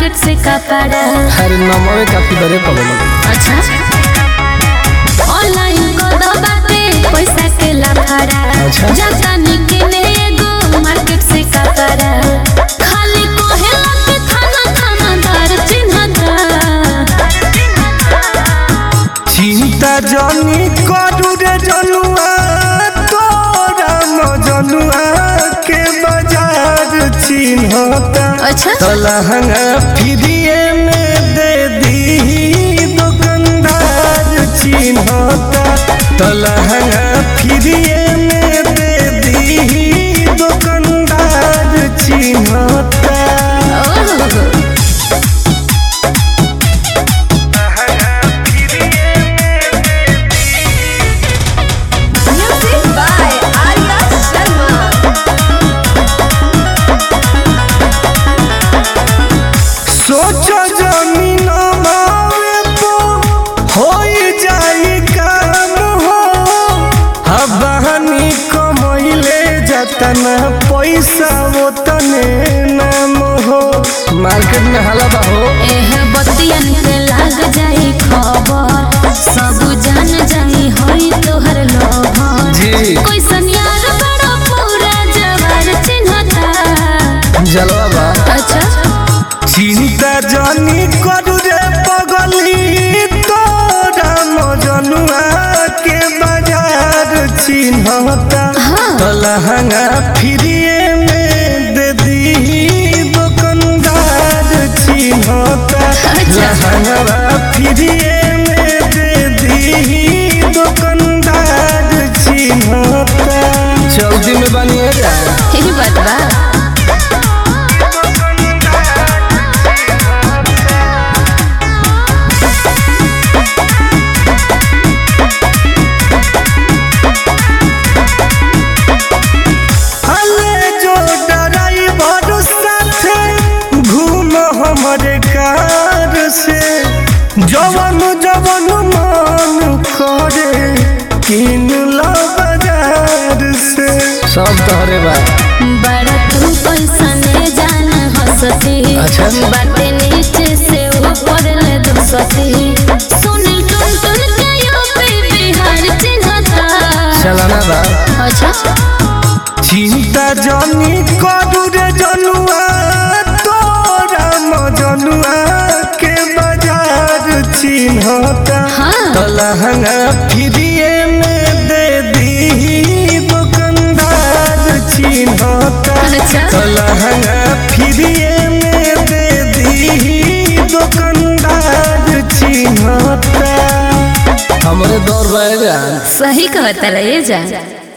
Market से कपड़ा। अरे नमवे काफी दरे पड़ेला। अच्छा ऑनलाइन को दबाते पैसा के लफड़ा। अच्छा जाता निकले एगो मार्केट से कपड़ा। खाली कोहेला के थाना थाना दार चिन्हता। चिंता जानी करू रे जनुआ तोरा मजनुआ के बाजार चिन्हता। अच्छा तलहंगा फ्रीए में दे दी दुकानदार चिन्हता। तलहंगा फ्रीए में दे दी दुकानदार चिन्हता। सोचो जमीन मावे तो हो जाई काम हो। हबानी कमैले जतना पैसा ओतने नाम हो। मार्केट में हलवा हो एह बतियन के लाग जाई खबर। सब जान जाई होई तोहर लोभ जी। कोई सनियार बड़ा पूरा जवार चिन्हता। जलवा बा। अच्छा चिंता जानी करू रे पगली तोरा मजनुआ के बाजार चिन्हता। तलहंगा फ्रीए में दे दी दुकानदार चिन्हता। लहंगा फ्रीए में दे दी दुकानदार चिन्हता। जल्दी में बनिएगा। यही बात बा। जवन जवन मन करे किन ला बाजार से। सब तोहरे बा। बड़ा तू पैसा ने जान हंसती। अच्छा बातें नीचे से ऊपर ले दोसती। सुनी टुन टुन के यूपी बिहार चिन्हता। चलाना बा। अच्छा चिंता जानी करू रे जनुआ तोरा मजनुआ के बाजार चिन्हता। तलहंगा फ्रीए में दे दी दुकानदार चिन्हता। तलहंगा फ्रीए में दे दी दुकानदार चिन्हता। हमरे दौर रहेगा। सही कहता रहे जा।